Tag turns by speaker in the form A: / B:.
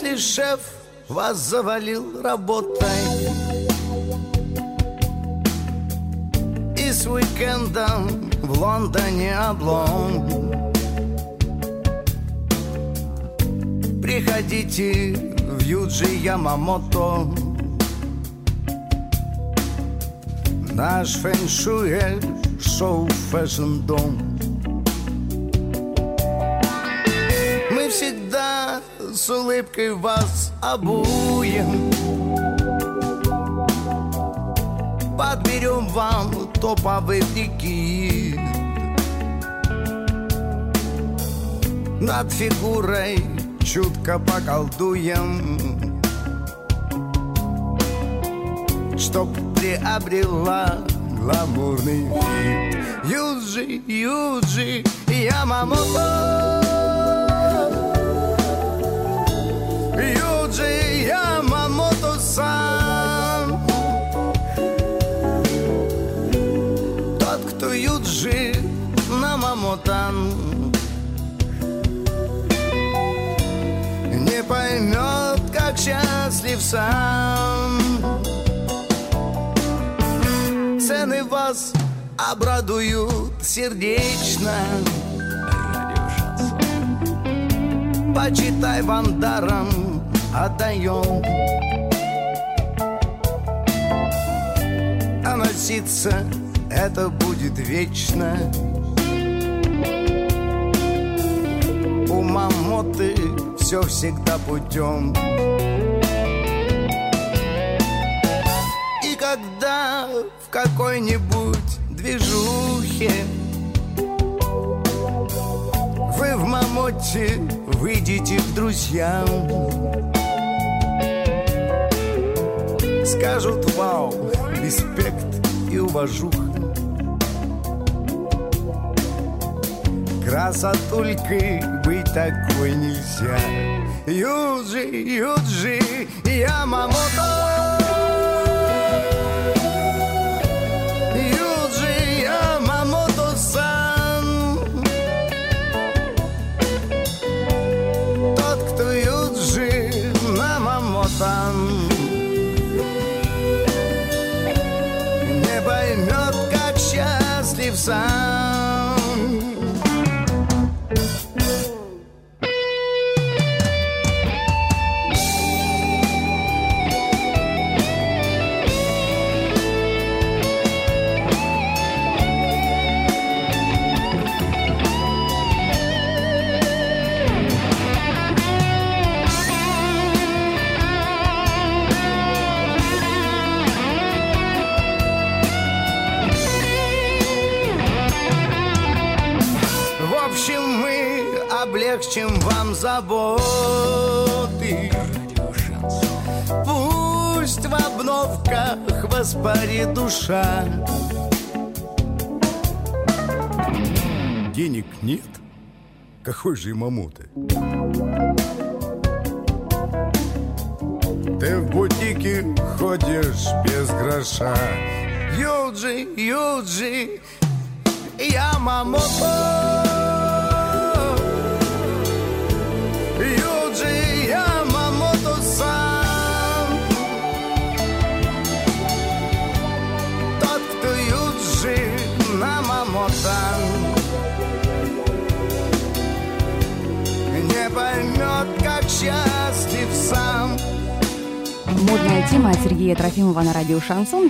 A: Если шеф вас завалил работой и с уикендом в Лондоне облом, приходите в Юджи Ямамото. Наш фэншуй шоу Fashion Dom. Мы всегда с улыбкой вас обуем, подберем вам топовый прикид, над фигурой чутко поколдуем, чтоб приобрела гламурный вид. Юджи Ямамото, Юджи Ямамото-сан. Тот, кто Юджи Намамотан, не поймет, как счастлив сам. Цены вас обрадуют сердечно. Почитай, вам даром отдаем. А носиться это будет вечно. У Мамоты все всегда путем. И когда в какой-нибудь движухе вы в Мамоте выйдете к друзьям, скажут вау, респект и уважуха. Красотулькой быть такой нельзя. Юджи Ямамото, Юджи Ямамото-сан. Тот, кто Юджи Намамотан, не поймет, как счастлив сам. Облегчим вам заботы. Пусть в обновках воспарит душа. Денег нет? Какой же Ямамото? Ты в бутике ходишь без гроша. Юджи Ямамото, Юджи Ямамото-сан. Тот, кто Юджи Намамотан, не поймет, как счастлив сам.
B: Модная тема от Сергея Трофимова на радио «Шансон».